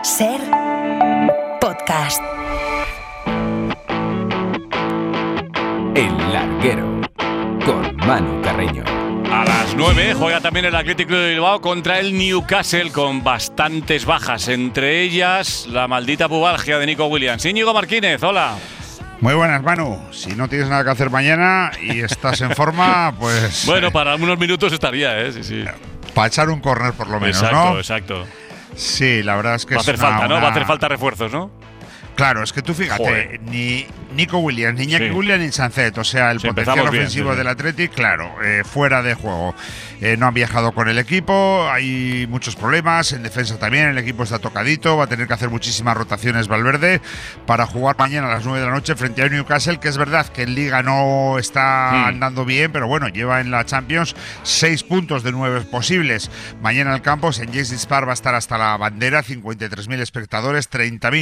SER Podcast. El Larguero con Manu Carreño. A las 9 juega también el Athletic Club de Bilbao contra el Newcastle con bastantes bajas, entre ellas la maldita pubalgia de Nico Williams. Íñigo Martínez, hola. Muy buenas, Manu. Si no tienes nada que hacer mañana y estás en forma, pues… Bueno, para unos minutos estaría, sí. Para echar un córner por lo menos, exacto, ¿no? Exacto. Sí, la verdad es que va a hacer falta, ¿no? Va a hacer falta refuerzos, ¿no? Claro, es que tú fíjate, Joder. ni Nico Williams, ni Iñaki Williams, ni Sancet, o sea, el potencial ofensivo del Athletic, claro, fuera de juego. No han viajado con el equipo, hay muchos problemas, en defensa también, el equipo está tocadito, va a tener que hacer muchísimas rotaciones Valverde para jugar mañana a las 9 de la noche frente a Newcastle, que es verdad que en Liga no está andando bien, pero bueno, lleva en la Champions 6 puntos de 9 posibles. Mañana el campo, St. James's Park, va a estar hasta la bandera, 53.000 espectadores,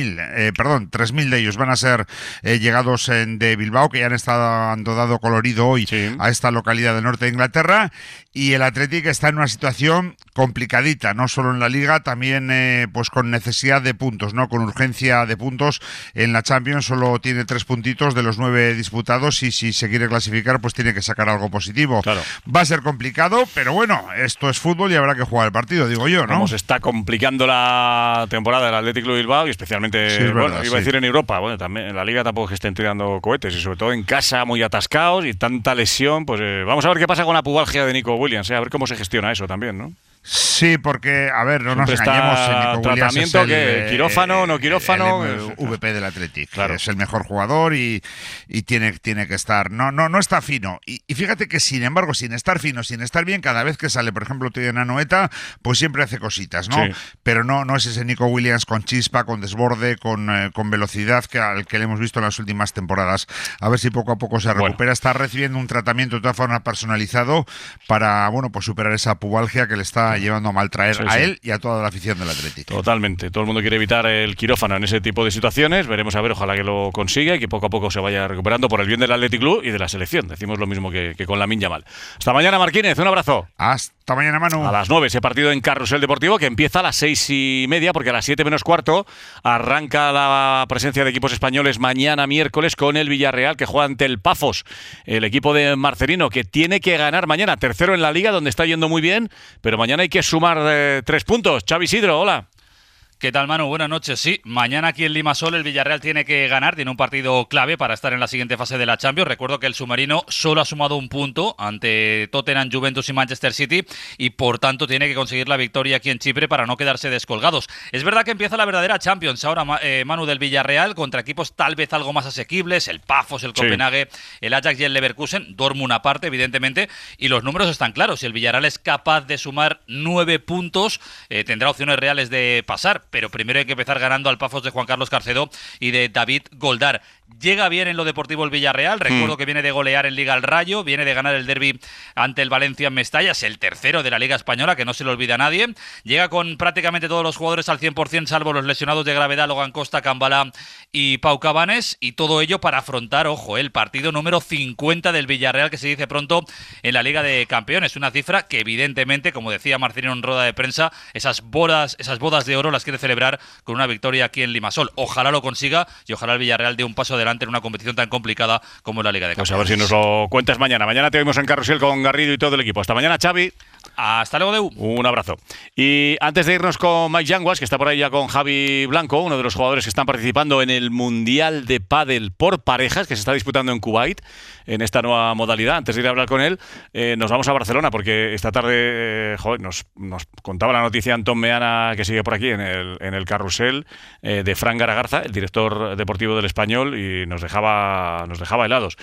3.000 de ellos van a ser llegados de Bilbao, que ya han estado dado colorido hoy a esta localidad del norte de Inglaterra, y el Athletic está en una situación complicadita, no solo en la Liga, también pues con necesidad de puntos, ¿no? Con urgencia de puntos. En la Champions solo tiene 3 puntitos de los 9 disputados y si se quiere clasificar pues tiene que sacar algo positivo. Claro. Va a ser complicado, pero bueno, esto es fútbol y habrá que jugar el partido, digo yo, ¿no? Como se está complicando la temporada del Athletic Club de Bilbao y especialmente, iba a decir en Europa, bueno, también en la Liga tampoco es que estén tirando cohetes y sobre todo en casa muy atascados y tanta lesión, pues vamos a ver qué pasa con la pubalgia de Nico Williams, a ver cómo se gestiona eso también, ¿no? Sí, porque, a ver, no nos engañemos. Nico tratamiento Williams es que quirófano, no quirófano. El VP del Athletic. Claro. Es el mejor jugador y tiene que estar. No está fino. Y fíjate que, sin embargo, sin estar fino, sin estar bien, cada vez que sale, por ejemplo, tiene Anoeta, pues siempre hace cositas, ¿no? Sí. Pero no es ese Nico Williams con chispa, con desborde, con velocidad al que le hemos visto en las últimas temporadas. A ver si poco a poco se recupera. Bueno. Está recibiendo un tratamiento de todas formas personalizado para, bueno, pues superar esa pubalgia que le está llevando a maltraer a él y a toda la afición del Atlético. Totalmente. Todo el mundo quiere evitar el quirófano en ese tipo de situaciones. Veremos a ver, ojalá que lo consiga y que poco a poco se vaya recuperando por el bien del Athletic Club y de la selección. Decimos lo mismo que con Lamine Yamal. Hasta mañana, Martínez. Un abrazo. Hasta mañana, Manu. A las 9 ese partido en Carrusel Deportivo que empieza a las 6:30 porque a las 7 menos cuarto arranca la presencia de equipos españoles mañana miércoles con el Villarreal que juega ante el Pafos, el equipo de Marcelino que tiene que ganar mañana, tercero en la Liga donde está yendo muy bien, pero mañana hay que sumar 3 puntos. Xavi Isidro, hola. ¿Qué tal, Manu? Buenas noches. Sí, mañana aquí en Limassol el Villarreal tiene que ganar, tiene un partido clave para estar en la siguiente fase de la Champions. Recuerdo que el submarino solo ha sumado un punto ante Tottenham, Juventus y Manchester City y por tanto tiene que conseguir la victoria aquí en Chipre para no quedarse descolgados. Es verdad que empieza la verdadera Champions ahora, Manu, del Villarreal contra equipos tal vez algo más asequibles, el Pafos, el Copenhague, el Ajax y el Leverkusen, Dortmund aparte, evidentemente, y los números están claros. Si el Villarreal es capaz de sumar 9 puntos, tendrá opciones reales de pasar. Pero primero hay que empezar ganando al Pafos de Juan Carlos Carcedo y de David Goldar. Llega bien en lo deportivo el Villarreal, recuerdo que viene de golear en Liga al Rayo, viene de ganar el derbi ante el Valencia en Mestalla, es el tercero de la Liga Española, que no se le olvida a nadie. Llega con prácticamente todos los jugadores al 100%, salvo los lesionados de gravedad, Logan Costa, Cambala y Pau Cabanes, y todo ello para afrontar, ojo, el partido número 50 del Villarreal, que se dice pronto en la Liga de Campeones. Una cifra que evidentemente, como decía Marcelino en rueda de prensa, esas bodas de oro las quiere celebrar con una victoria aquí en Limassol. Ojalá lo consiga y ojalá el Villarreal dé un paso adelante en una competición tan complicada como la Liga de Campeones. Pues a ver si nos lo cuentas mañana. Mañana te vemos en Carrusel con Garrido y todo el equipo. Hasta mañana, Xavi. Hasta luego, Deu. Un abrazo. Y antes de irnos con Mike Yanguas, que está por ahí ya con Javi Blanco, uno de los jugadores que están participando en el Mundial de Pádel por parejas, que se está disputando en Kuwait, en esta nueva modalidad. Antes de ir a hablar con él, nos vamos a Barcelona, porque esta tarde nos contaba la noticia Antón Meana, que sigue por aquí en el Carrusel, de Fran Garagarza, el director deportivo del Español, y nos dejaba helados.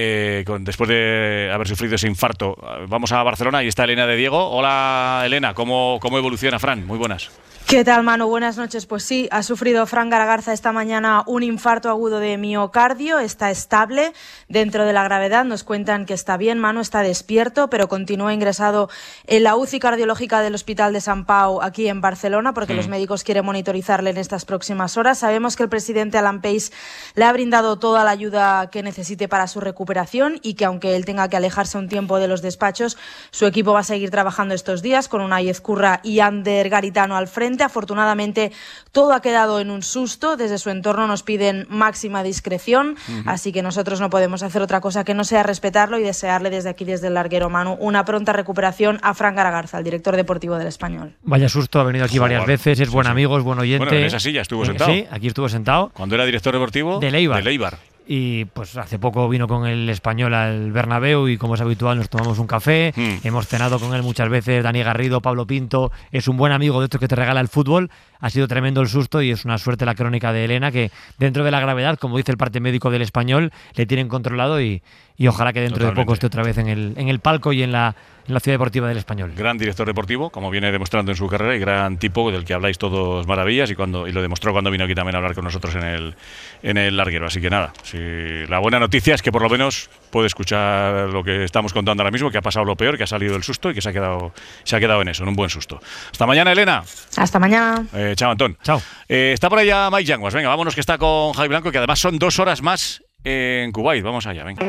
Después de haber sufrido ese infarto, vamos a Barcelona y está Elena de Diego. Hola, Elena, ¿cómo evoluciona Fran? Muy buenas. ¿Qué tal, Manu? Buenas noches. Pues sí, ha sufrido Fran Garagarza esta mañana un infarto agudo de miocardio, está estable dentro de la gravedad, nos cuentan que está bien, Manu está despierto, pero continúa ingresado en la UCI cardiológica del Hospital de Sant Pau aquí en Barcelona, porque los médicos quieren monitorizarle en estas próximas horas. Sabemos que el presidente Alan Pace le ha brindado toda la ayuda que necesite para su recuperación y que aunque él tenga que alejarse un tiempo de los despachos, su equipo va a seguir trabajando trabajando estos días con Unai Ezcurra y Ander Garitano al frente. Afortunadamente todo ha quedado en un susto. Desde su entorno nos piden máxima discreción, así que nosotros no podemos hacer otra cosa que no sea respetarlo y desearle desde aquí, desde el larguero, Manu, una pronta recuperación a Fran Garagarza, el director deportivo del Español. Vaya susto, ha venido aquí varias veces, es buen amigo, es buen oyente. Bueno, en esa silla estuvo sentado. Sí, aquí estuvo sentado. Cuando era director deportivo de Eibar. Y Y pues hace poco vino con el Español al Bernabéu y, como es habitual, nos tomamos un café. Hemos cenado con él muchas veces. Dani Garrido, Pablo Pinto. Es un buen amigo de estos que te regala el fútbol. Ha sido tremendo el susto y es una suerte la crónica de Elena, que dentro de la gravedad, como dice el parte médico del Español, le tienen controlado y ojalá que dentro de poco esté otra vez en el palco y en la Ciudad Deportiva del Español. Gran director deportivo, como viene demostrando en su carrera, y gran tipo del que habláis todos maravillas, y lo demostró cuando vino aquí también a hablar con nosotros en el larguero. Así que nada, la buena noticia es que por lo menos puede escuchar lo que estamos contando ahora mismo, que ha pasado lo peor, que ha salido del susto y que se ha quedado en eso, en un buen susto. Hasta mañana, Elena. Hasta mañana. Chao, Antón. Chao. Está por allá Mike Yanguas. Venga, vámonos, que está con Javi Blanco, que además son 2 horas más en Kuwait. Vamos allá, venga.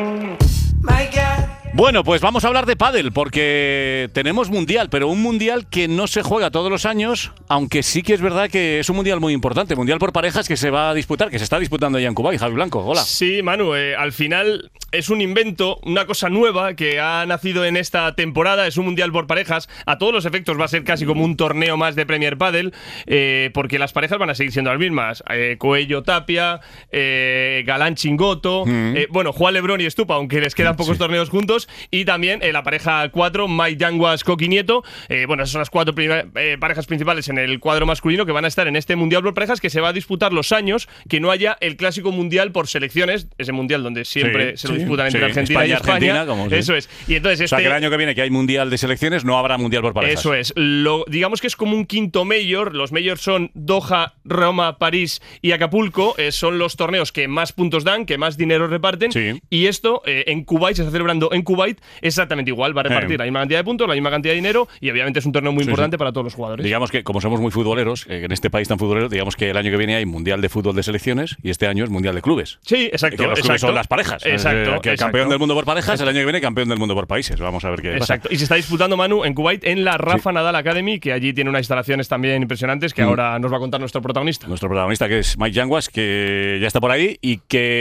Bueno, pues vamos a hablar de pádel, porque tenemos mundial, pero un mundial que no se juega todos los años, aunque sí que es verdad que es un mundial muy importante, mundial por parejas que se va a disputar, que se está disputando ya en Kuwait. Javi Blanco, hola. Sí, Manu, al final es un invento, una cosa nueva que ha nacido en esta temporada, es un mundial por parejas. A todos los efectos va a ser casi como un torneo más de Premier Padel, porque las parejas van a seguir siendo las mismas. Coello Tapia, Galán Chingoto, bueno, Juan Lebrón y Estupa, aunque les quedan pocos torneos juntos. Y también la pareja 4, Mike Yanguas, Coqui Nieto. Bueno, esas son las 4 parejas principales en el cuadro masculino que van a estar en este mundial por parejas, que se va a disputar los años que no haya el clásico mundial por selecciones, ese mundial donde siempre se lo disputan entre Argentina y España. Eso es. Y entonces, o sea, que el año que viene, que hay mundial de selecciones, no habrá mundial por parejas. Eso es. Digamos que es como un quinto major. Los majors son Doha, Roma, París y Acapulco. Son los torneos que más puntos dan, que más dinero reparten. Y esto en Kuwait se está celebrando en Kuwait exactamente igual. Va a repartir la misma cantidad de puntos, la misma cantidad de dinero, y obviamente es un torneo muy importante para todos los jugadores. Digamos que, como somos muy futboleros, en este país tan futbolero, digamos que el año que viene hay mundial de fútbol de selecciones y este año es mundial de clubes. Sí, exacto. Que los clubes son las parejas. Exacto. Que el campeón del mundo por parejas, el año que viene campeón del mundo por países. Vamos a ver qué pasa. Y se está disputando, Manu, en Kuwait, en la Rafa Nadal Academy, que allí tiene unas instalaciones también impresionantes que ahora nos va a contar nuestro protagonista. Nuestro protagonista, que es Mike Yanguas, que ya está por ahí y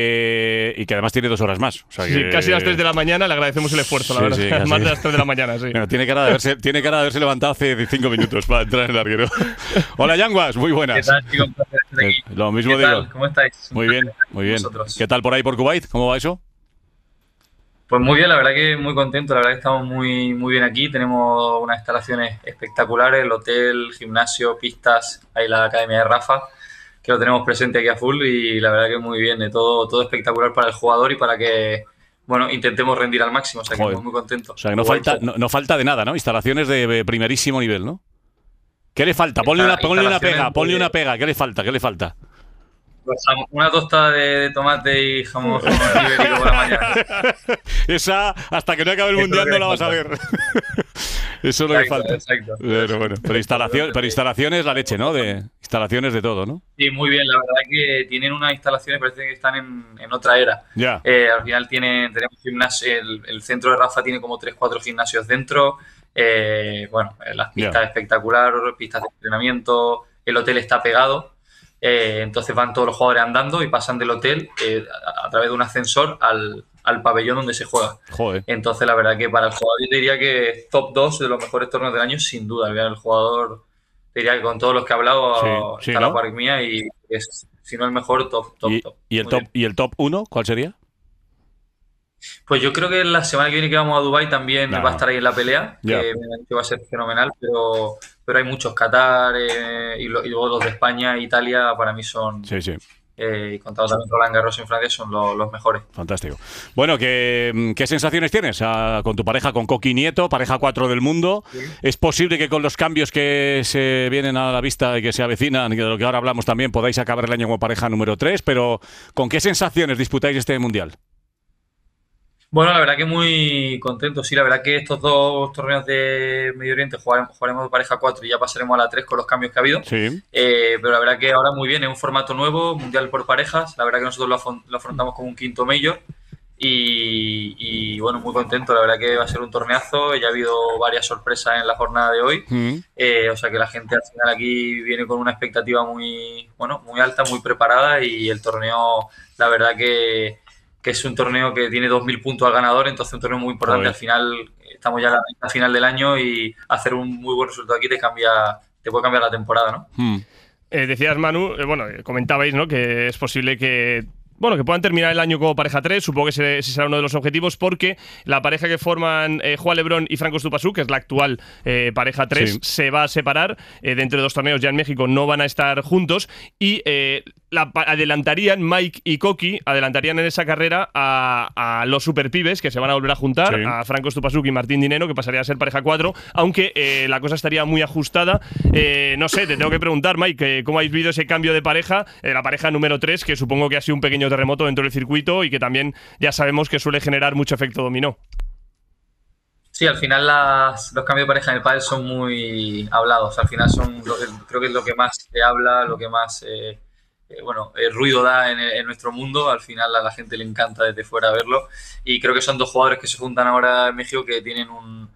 que además tiene 2 horas más. O sea que casi a las 3 de la mañana. Le agradecemos el esfuerzo, la verdad. Más de las 3 de la mañana, sí. Bueno, tiene cara de haberse levantado hace 5 minutos para entrar en el larguero. Hola, Yanguas, muy buenas. ¿Qué tal, chicos? Lo mismo ¿Qué digo. tal? ¿Cómo estáis? Muy bien, muy bien. ¿Qué tal por ahí por Kuwait? ¿Cómo va eso? Pues muy bien, la verdad que muy contento, la verdad que estamos muy bien aquí, tenemos unas instalaciones espectaculares, el hotel, gimnasio, pistas, hay la academia de Rafa, que lo tenemos presente aquí a full, y la verdad que muy bien, todo espectacular para el jugador y para que, bueno, intentemos rendir al máximo, o sea que estamos muy contentos. O sea que no falta de nada, ¿no? Instalaciones de primerísimo nivel, ¿no? ¿Qué le falta? Ponle una pega, ¿qué le falta? Una tostada de tomate y jamón ibérico por la mañana. Esa, hasta que no acabe el mundial, no la vas a ver. Eso es lo que falta. Exacto. Pero instalaciones, la leche, ¿no? De instalaciones de todo, ¿no? Sí, muy bien. La verdad que tienen unas instalaciones, parece que están en otra era. Ya. Al final tenemos gimnasio, el centro de Rafa tiene como 3-4 gimnasios dentro. Las pistas espectacular, pistas de entrenamiento, el hotel está pegado. Entonces van todos los jugadores andando y pasan del hotel a través de un ascensor al pabellón donde se juega. Joder. Entonces la verdad que para el jugador yo te diría que es top 2 de los mejores torneos del año sin duda. El jugador, te diría que con todos los que he hablado está la par mía y es, si no el mejor, top. ¿Y el top 1 cuál sería? Pues yo creo que la semana que viene que vamos a Dubái también va a estar ahí en la pelea, que va a ser fenomenal, pero hay muchos, Qatar y luego los de España e Italia para mí son, y contado también Roland Garros en Francia, son los mejores. Fantástico. Bueno, ¿qué sensaciones tienes con tu pareja, con Coqui Nieto, pareja 4 del mundo? Sí. ¿Es posible que con los cambios que se vienen a la vista y que se avecinan, de lo que ahora hablamos también, podáis acabar el año como pareja número 3? Pero ¿con qué sensaciones disputáis este mundial? Bueno, la verdad que muy contento. Sí, la verdad que estos 2 torneos de Medio Oriente jugaremos de pareja 4 y ya pasaremos a la 3 con los cambios que ha habido. Sí. Pero la verdad que ahora muy bien, es un formato nuevo, mundial por parejas. La verdad que nosotros lo afrontamos como un quinto major Y bueno, muy contento, la verdad que va a ser un torneazo, ya ha habido varias sorpresas en la jornada de hoy, o sea que la gente al final aquí viene con una expectativa muy alta, muy preparada, y el torneo, la verdad que es un torneo que tiene 2.000 puntos al ganador, entonces un torneo muy importante. Al final estamos ya en la final del año y hacer un muy buen resultado aquí te puede cambiar la temporada, ¿no? Decías, Manu, comentabais, ¿no?, que es posible que puedan terminar el año como pareja 3, supongo que ese será uno de los objetivos, porque la pareja que forman Juan Lebrón y Franco Estupasu, que es la actual pareja 3, se va a separar. Dentro de 2 torneos ya en México no van a estar juntos, y adelantarían, Mike y Coqui, adelantarían en esa carrera a los superpibes, que se van a volver a juntar, a Franco Estupasu y Martín Dineno, que pasaría a ser pareja 4, aunque la cosa estaría muy ajustada. No sé, te tengo que preguntar, Mike, ¿cómo habéis visto ese cambio de pareja? La pareja número 3, que supongo que ha sido un pequeño terremoto dentro del circuito y que también ya sabemos que suele generar mucho efecto dominó. Sí, al final los cambios de pareja en el pádel son muy hablados. Al final creo que es lo que más se habla, lo que más ruido da en nuestro mundo. Al final a la gente le encanta desde fuera verlo, y creo que son 2 jugadores que se juntan ahora en México, que tienen un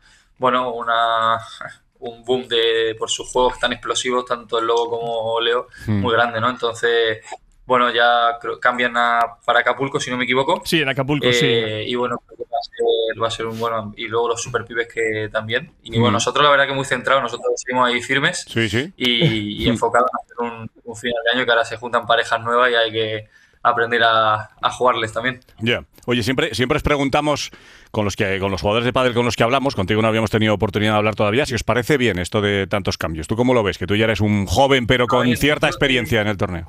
boom por sus juegos tan explosivos, tanto el Lobo como Leo, muy grande, ¿no? Entonces, bueno, ya cambian para Acapulco, si no me equivoco. Sí, en Acapulco, sí. Y bueno, creo que va a ser un bueno. Y luego los superpibes que también. Y bueno, nosotros la verdad que muy centrados, nosotros seguimos ahí firmes. Sí. Y enfocados en hacer un final de año, que ahora se juntan parejas nuevas y hay que aprender a jugarles también. Ya. Oye, siempre os preguntamos con los jugadores de pádel con los que hablamos, contigo no habíamos tenido oportunidad de hablar todavía, si os parece bien esto de tantos cambios. ¿Tú cómo lo ves? Que tú ya eres un joven, pero con cierta experiencia en el torneo.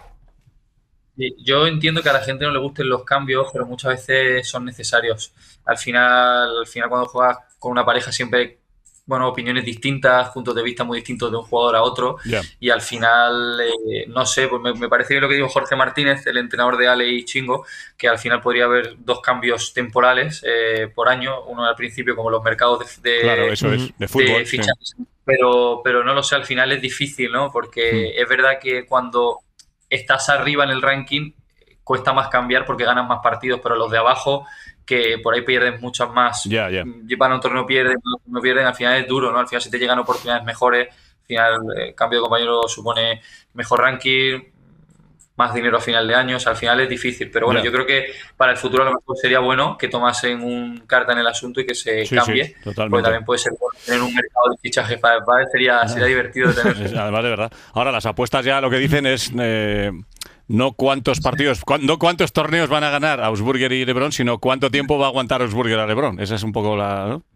Yo entiendo que a la gente no le gusten los cambios, pero muchas veces son necesarios. Al final cuando juegas con una pareja siempre hay opiniones distintas, puntos de vista muy distintos de un jugador a otro, y al final, no sé, pues me parece bien lo que dijo Jorge Martínez, el entrenador de Ale y Chingo, que al final podría haber 2 cambios temporales por año, uno al principio como los mercados de fútbol, de fichajes, pero no lo sé, al final es difícil, ¿no? Porque es verdad que cuando estás arriba en el ranking cuesta más cambiar porque ganan más partidos, pero los de abajo, que por ahí pierden muchas más, van a un torneo, pierden, al final es duro, ¿no? Al final si te llegan oportunidades mejores, al final el cambio de compañero supone mejor ranking, más dinero a final de años, al final es difícil, pero bueno, yo creo que para el futuro a lo mejor sería bueno que tomasen un carta en el asunto y que se cambie, porque también puede ser bueno tener un mercado de fichajes para el pádel, sería divertido de tener. Además, de verdad. Ahora las apuestas ya lo que dicen es no cuántos torneos van a ganar Augsburger y LeBron, sino cuánto tiempo va a aguantar Augsburger a LeBron. Esa es un poco la... ¿no?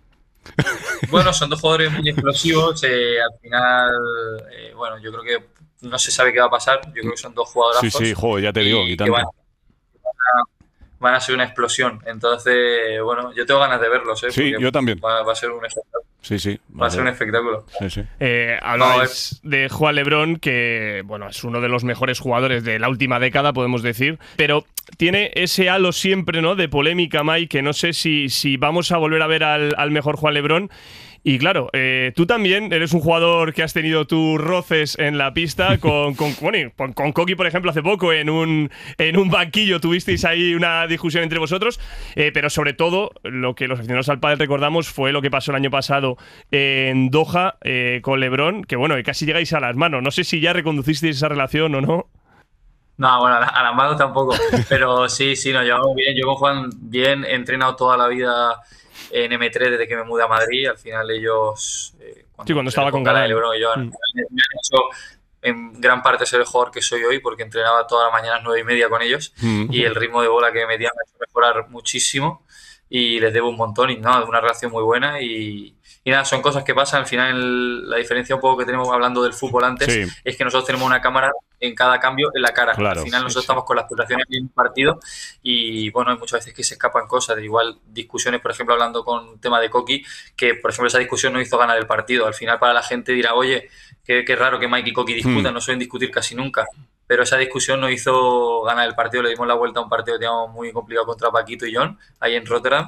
Bueno, son 2 jugadores muy explosivos. Al final, yo creo que no se sabe qué va a pasar. Yo creo que son 2 jugadorazos. Sí, joder, ya te digo. Y tanto. Van a ser una explosión. Entonces, yo tengo ganas de verlos. Sí, yo también. Va a ser un espectáculo. Sí. Va a ser un espectáculo. Sí. Hablabais de Juan Lebrón, que es uno de los mejores jugadores de la última década, podemos decir, pero tiene ese halo siempre, ¿no?, de polémica, Mike, que no sé si vamos a volver a ver al mejor Juan Lebrón. Y claro, tú también eres un jugador que has tenido tus roces en la pista con Coqui, por ejemplo, hace poco en un banquillo tuvisteis ahí una discusión entre vosotros, pero sobre todo lo que los aficionados al pádel recordamos fue lo que pasó el año pasado en Doha con Lebrón, que casi llegáis a las manos. No sé si ya reconducisteis esa relación o no. No, a las manos tampoco, pero sí, nos llevamos bien. Yo con Juan bien, he entrenado toda la vida en M3 desde que me mudé a Madrid. Al final ellos cuando estaba con Galán, Lebrón y yo me han hecho en gran parte ser el jugador que soy hoy, porque entrenaba todas las mañanas 9:30 con ellos, y el ritmo de bola que metía me ha hecho mejorar muchísimo y les debo un montón, y una relación muy buena, y nada, son cosas que pasan. Al final la diferencia un poco que tenemos hablando del fútbol antes es que nosotros tenemos una cámara en cada cambio en la cara. Al final nosotros estamos con las pulsaciones en un partido y hay muchas veces que se escapan cosas, de igual discusiones, por ejemplo, hablando con tema de Coqui, que por ejemplo esa discusión no hizo ganar el partido. Al final para la gente dirá, oye, qué raro que Mike y Coqui discutan, no suelen discutir casi nunca. Pero esa discusión no hizo ganar el partido, le dimos la vuelta a un partido que teníamos muy complicado contra Paquito y John, ahí en Rotterdam,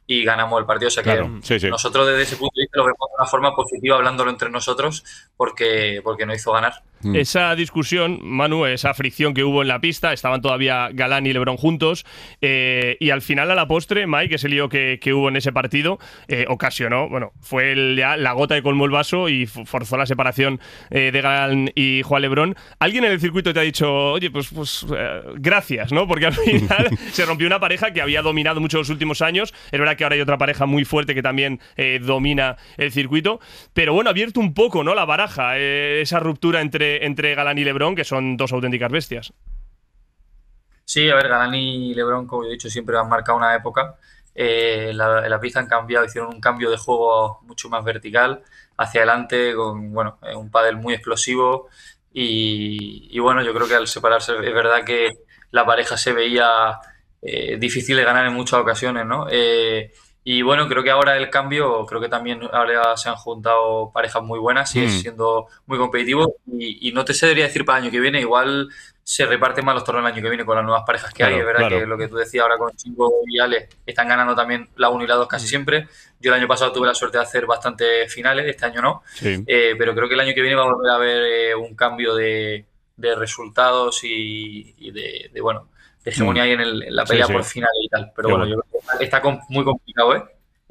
y ganamos el partido. O sea que nosotros desde ese punto de vista lo vemos de una forma positiva, hablándolo entre nosotros, porque nos hizo ganar. Esa discusión, Manu, esa fricción que hubo en la pista, estaban todavía Galán y LeBron juntos, y al final, a la postre, Mike, ese lío que hubo en ese partido, ocasionó, fue la gota que colmó el vaso y forzó la separación de Galán y Juan LeBron. ¿Alguien en el circuito te ha dicho, oye, pues gracias, ¿no? Porque al final se rompió una pareja que había dominado mucho los últimos años. Es verdad que ahora hay otra pareja muy fuerte que también domina el circuito, pero bueno, ha abierto un poco, ¿no?, la baraja, esa ruptura entre Galán y LeBron, que son dos auténticas bestias. Sí, a ver, Galán y LeBron, como he dicho, siempre han marcado una época. La pista han cambiado, hicieron un cambio de juego mucho más vertical, hacia adelante, con un pádel muy explosivo. Y bueno, yo creo que al separarse es verdad que la pareja se veía difícil de ganar en muchas ocasiones, ¿no? Y bueno, creo que ahora el cambio, creo que también ahora se han juntado parejas muy buenas, sigue siendo muy competitivo, y no te sé debería decir para el año que viene, igual se reparten más los torneos el año que viene con las nuevas parejas que hay. Es verdad que lo que tú decías ahora con Chingo y Ale están ganando también la 1 y la 2 casi siempre. Yo el año pasado tuve la suerte de hacer bastantes finales, este año no, pero creo que el año que viene va a volver a haber un cambio de resultados y de hegemonía ahí en la pelea por finales y tal. Pero bueno, yo creo que está muy complicado,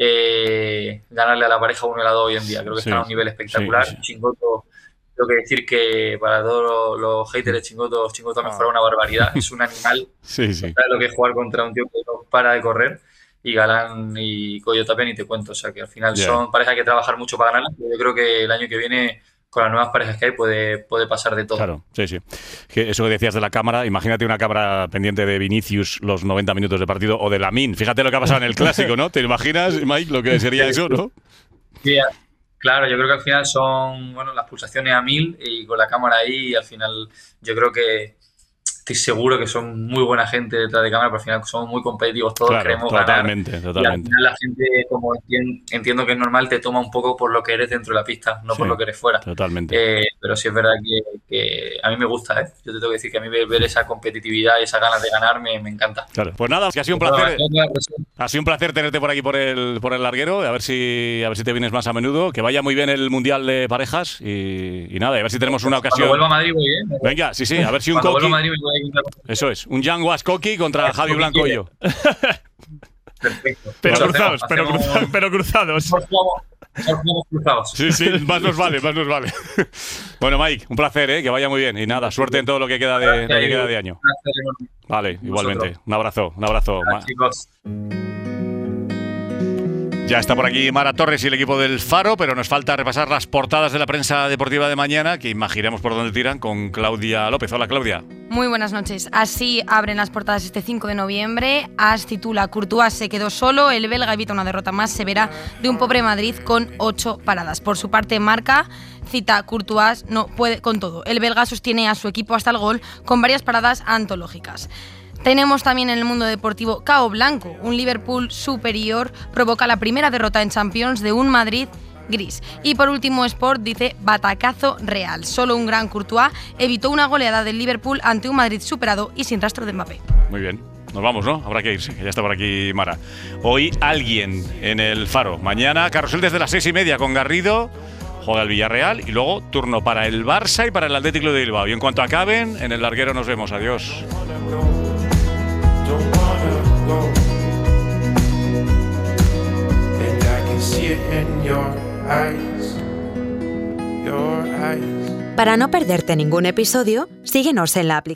ganarle a la pareja 1 y la 2 hoy en día. Creo que está a un nivel espectacular. Chingoto, tengo que decir que para todos los haters de Chingoto me fuera una barbaridad. Es un animal. ¿Sabes lo que es jugar contra un tío que no para de correr? Y Galán y Coyo también, y te cuento. O sea que al final son parejas que hay que trabajar mucho para ganarlas. Yo creo que el año que viene, con las nuevas parejas que hay, puede pasar de todo. Claro, sí. Que eso que decías de la cámara, imagínate una cámara pendiente de Vinicius los 90 minutos de partido, o de Lamine. Fíjate lo que ha pasado en el Clásico, ¿no? ¿Te imaginas, Mike, lo que sería eso, no? Sí, claro, yo creo que al final son las pulsaciones a 1000, y con la cámara ahí, y al final yo creo que estoy seguro que son muy buena gente detrás de cámara, pero al final somos muy competitivos todos, queremos ganar. Y al final la gente, como entiendo que es normal, te toma un poco por lo que eres dentro de la pista, no por lo que eres fuera. Pero sí es verdad que a mí me gusta, Yo te tengo que decir que a mí ver esa competitividad y esas ganas de ganar me encanta. Claro. Pues nada, que ha sido un placer. Ha sido un placer tenerte por aquí por el larguero, a ver si te vienes más a menudo, que vaya muy bien el Mundial de Parejas y nada, a ver si tenemos una ocasión. Cuando vuelva a Madrid voy, Venga, sí, a ver si un coqui. Eso es, un Yanguas Coqui contra Javi Blanco y yo. Perfecto. Pero cruzados. Cruzados. Sí, más nos vale. Bueno, Mike, un placer, que vaya muy bien. Y nada, suerte en todo lo que queda de año. Vale, igualmente. Un abrazo. Chicos. Ya está por aquí Mara Torres y el equipo del Faro, pero nos falta repasar las portadas de la prensa deportiva de mañana, que imaginemos por dónde tiran, con Claudia López. Hola, Claudia. Muy buenas noches. Así abren las portadas este 5 de noviembre. AS titula: Courtois se quedó solo, el belga evita una derrota más severa de un pobre Madrid con 8 paradas. Por su parte, Marca cita: Courtois no puede con todo. El belga sostiene a su equipo hasta el gol con varias paradas antológicas. Tenemos también en el mundo deportivo Cao Blanco. Un Liverpool superior provoca la primera derrota en Champions de un Madrid gris. Y por último, Sport dice: batacazo real. Solo un gran Courtois evitó una goleada del Liverpool ante un Madrid superado y sin rastro de Mbappé. Muy bien. Nos vamos, ¿no? Habrá que irse, que ya está por aquí Mara. Hoy alguien en el Faro. Mañana carrusel desde las 6:30 con Garrido. Juega el Villarreal y luego turno para el Barça y para el Atlético de Bilbao. Y en cuanto acaben, en el larguero nos vemos. Adiós. Para no perderte ningún episodio, síguenos en la aplicación.